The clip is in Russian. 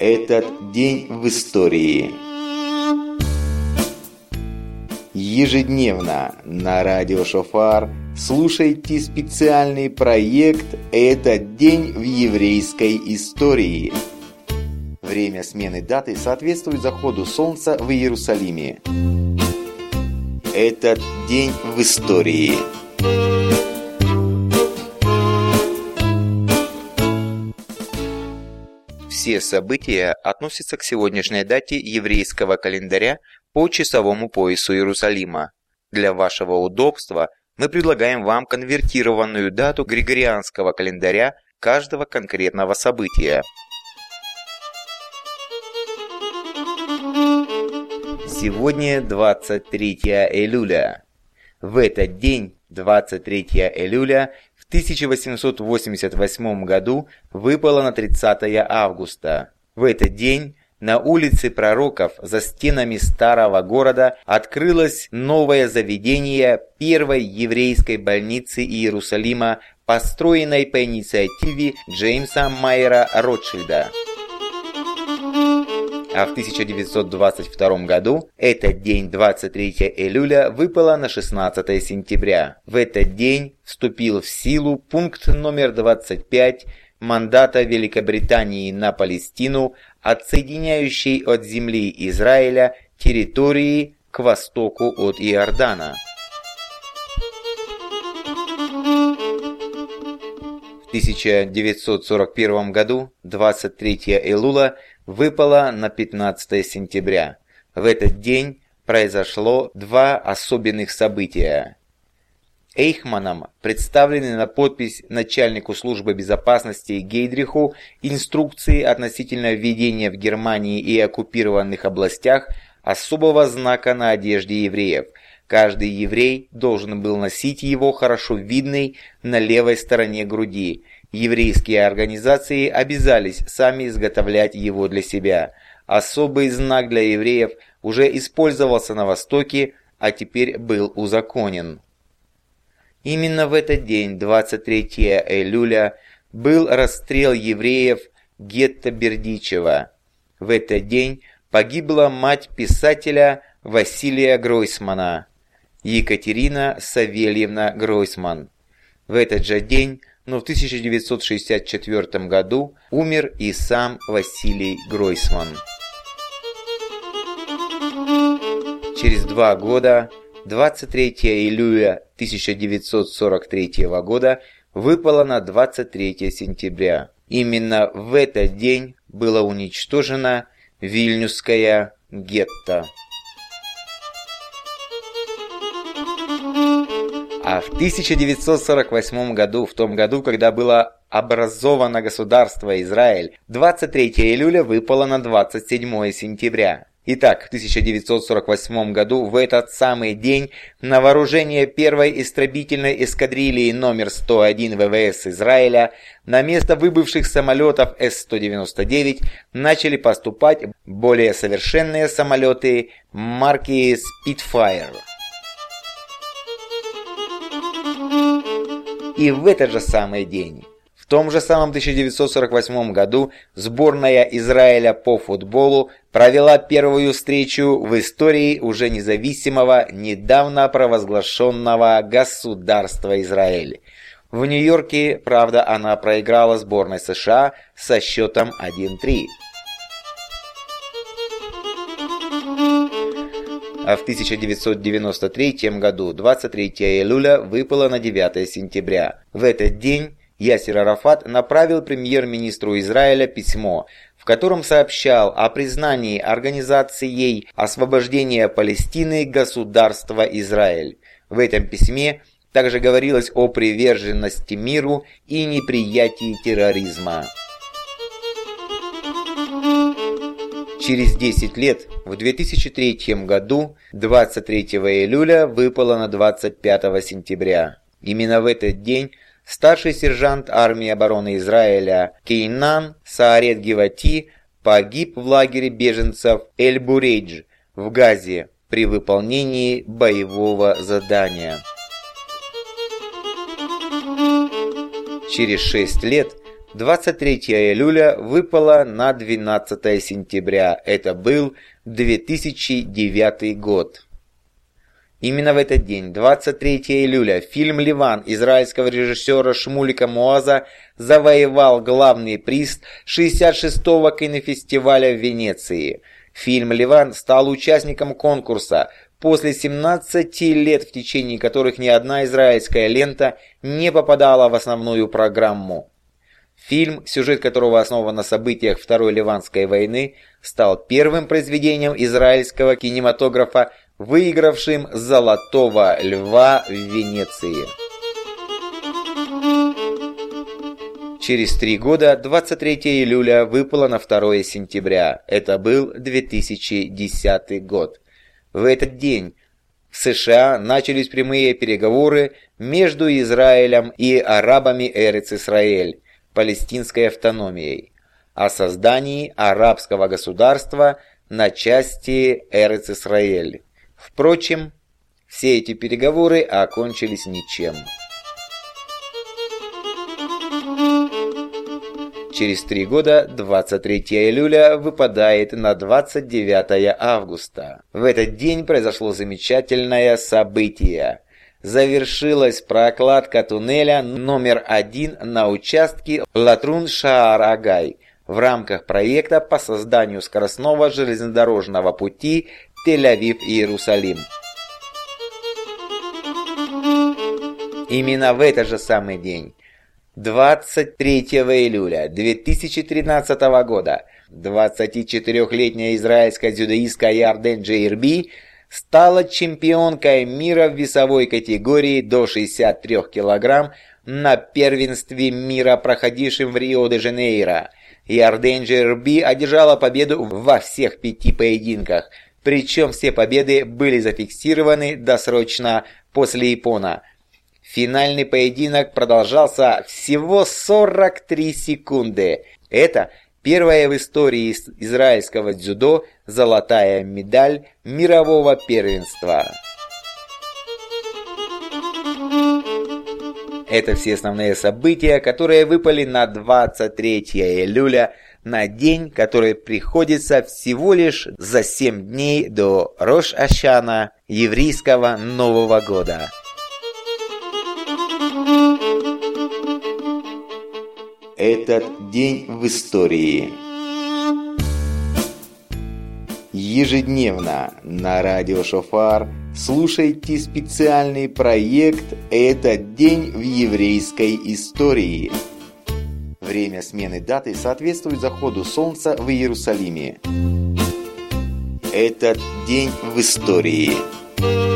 Этот день в истории. Ежедневно на радио Шофар слушайте специальный проект «Этот день в еврейской истории». Время смены даты соответствует заходу солнца в Иерусалиме. Этот день в истории. Все события относятся к сегодняшней дате еврейского календаря по часовому поясу Иерусалима. Для вашего удобства мы предлагаем вам конвертированную дату григорианского календаря каждого конкретного события. Сегодня 23 июля. В этот день, 23 июля, в 1888 году выпало на 30 августа. В этот день на улице Пророков за стенами старого города открылось новое заведение первой еврейской больницы Иерусалима, построенной по инициативе Джеймса Майера Ротшильда. А в 1922 году этот день, 23 июля, выпало на 16 сентября. В этот день вступил в силу пункт номер 25 мандата Великобритании на Палестину, отсоединяющий от земли Израиля территории к востоку от Иордана. В 1941 году, 23 июля, выпало на 15 сентября. В этот день произошло два особенных события. Эйхманом представлены на подпись начальнику службы безопасности Гейдриху инструкции относительно введения в Германии и оккупированных областях особого знака на одежде евреев. Каждый еврей должен был носить его хорошо видный на левой стороне груди. Еврейские организации обязались сами изготовлять его для себя. Особый знак для евреев уже использовался на Востоке, а теперь был узаконен. Именно в этот день, 23 июля, был расстрел евреев гетто Бердичева. В этот день погибла мать писателя Василия Гройсмана, Екатерина Савельевна Гройсман. В этот же день, но в 1964 году, умер и сам Василий Гройсман. Через 2 года, 23 июля 1943 года, выпало на 23 сентября. Именно в этот день было уничтожено Вильнюсское гетто. А в 1948 году, в том году, когда было образовано государство Израиль, 23 июля выпало на 27 сентября. Итак, в 1948 году, в этот самый день, на вооружение первой истребительной эскадрильи номер 101 ВВС Израиля на место выбывших самолетов С-199 начали поступать более совершенные самолеты марки Spitfire. И в этот же самый день, в том же самом 1948 году, сборная Израиля по футболу провела первую встречу в истории уже независимого, недавно провозглашенного государства Израиль. В Нью-Йорке, правда, она проиграла сборной США со счетом 1-3. А в 1993 году, 23 июля, выпало на 9 сентября. В этот день Ясир Арафат направил премьер-министру Израиля письмо, в котором сообщал о признании Организацией освобождения Палестины государства Израиль. В этом письме также говорилось о приверженности миру и неприятии терроризма. Через 10 лет, в 2003 году, 23 июля, выпало на 25 сентября. Именно в этот день старший сержант армии обороны Израиля Кейнан Саарет Гивати погиб в лагере беженцев Эль-Бурейдж в Газе при выполнении боевого задания. Через 6 лет, 23 июля выпало на 12 сентября. Это был 2009 год. Именно в этот день, 23 июля, фильм «Ливан» израильского режиссера Шмулика Моаза завоевал главный приз 66-го кинофестиваля в Венеции. Фильм «Ливан» стал участником конкурса после 17 лет, в течение которых ни одна израильская лента не попадала в основную программу. Фильм, сюжет которого основан на событиях Второй Ливанской войны, стал первым произведением израильского кинематографа, выигравшим «Золотого льва» в Венеции. Через 3 года, 23 июля, выпало на 2 сентября. Это был 2010 год. В этот день в США начались прямые переговоры между Израилем и арабами Эрец-Исраэль, палестинской автономией, о создании арабского государства на части Эрец-Исраэль. Впрочем, все эти переговоры окончились ничем. Через 3 года, 23 июля, выпадает на 29 августа. В этот день произошло замечательное событие. Завершилась прокладка туннеля номер 1 на участке Латрун-Шаар-Агай в рамках проекта по созданию скоростного железнодорожного пути Тель-Авив-Иерусалим. Именно в этот же самый день, 23 июля 2013 года, 24-летняя израильская дзюдоистка Ярден Джейрби стала чемпионкой мира в весовой категории до 63 кг на первенстве мира, проходившем в Рио-де-Жанейро. Ярден Джейрби одержала победу во всех 5 поединках, причем все победы были зафиксированы досрочно после иппона. Финальный поединок продолжался всего 43 секунды. Это первая в истории израильского дзюдо золотая медаль мирового первенства. Это все основные события, которые выпали на 23 июля, на день, который приходится всего лишь за 7 дней до Рош-Ашана, еврейского Нового года. Этот день в истории. Ежедневно на радио Шофар слушайте специальный проект «Этот день в еврейской истории». Время смены даты соответствует заходу солнца в Иерусалиме. Этот день в истории.